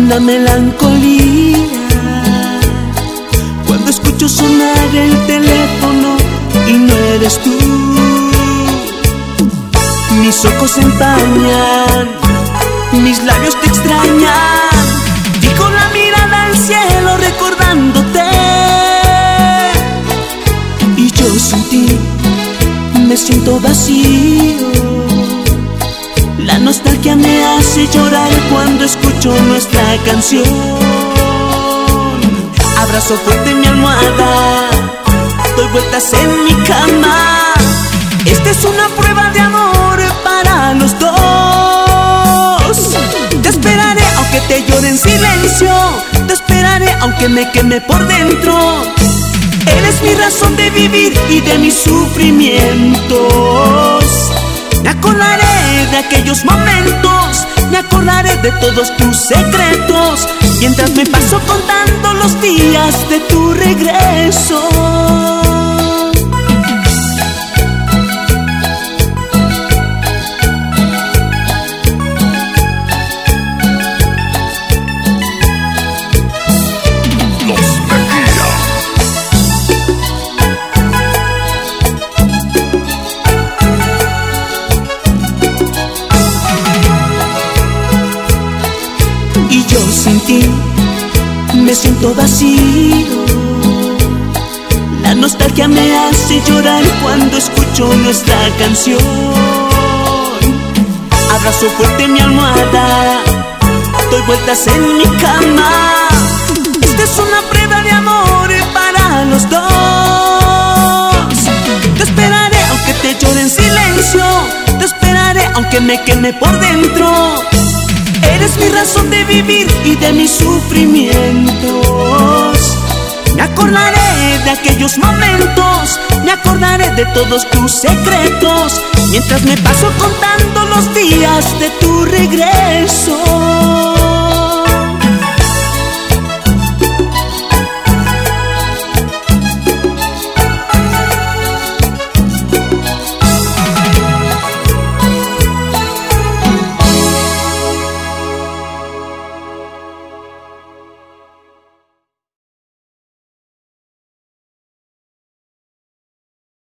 una melancolía cuando escucho sonar el teléfono y no eres tú. Mis ojos se empañan, mis labios te extrañan, y con la mirada al cielo recordándote. Y yo sin ti me siento vacío. La nostalgia me hace llorar cuando escucho nuestra canción. Abrazo fuerte mi almohada, doy vueltas en mi cama. Esta es una prueba de amor para los dos. Te esperaré aunque te llore en silencio, te esperaré aunque me queme por dentro. Eres mi razón de vivir y de mis sufrimientos. Me acordaré de aquellos momentos, me acordaré de todos tus secretos, mientras me paso contando los días de tu regreso. Y yo sin ti me siento vacío. La nostalgia me hace llorar cuando escucho nuestra canción. Abrazo fuerte mi almohada, doy vueltas en mi cama. Esta es una prueba de amor para los dos. Te esperaré aunque te llore en silencio, te esperaré aunque me queme por dentro. Eres mi razón de vivir y de mis sufrimientos. Me acordaré de aquellos momentos, me acordaré de todos tus secretos, mientras me paso contando los días de tu regreso.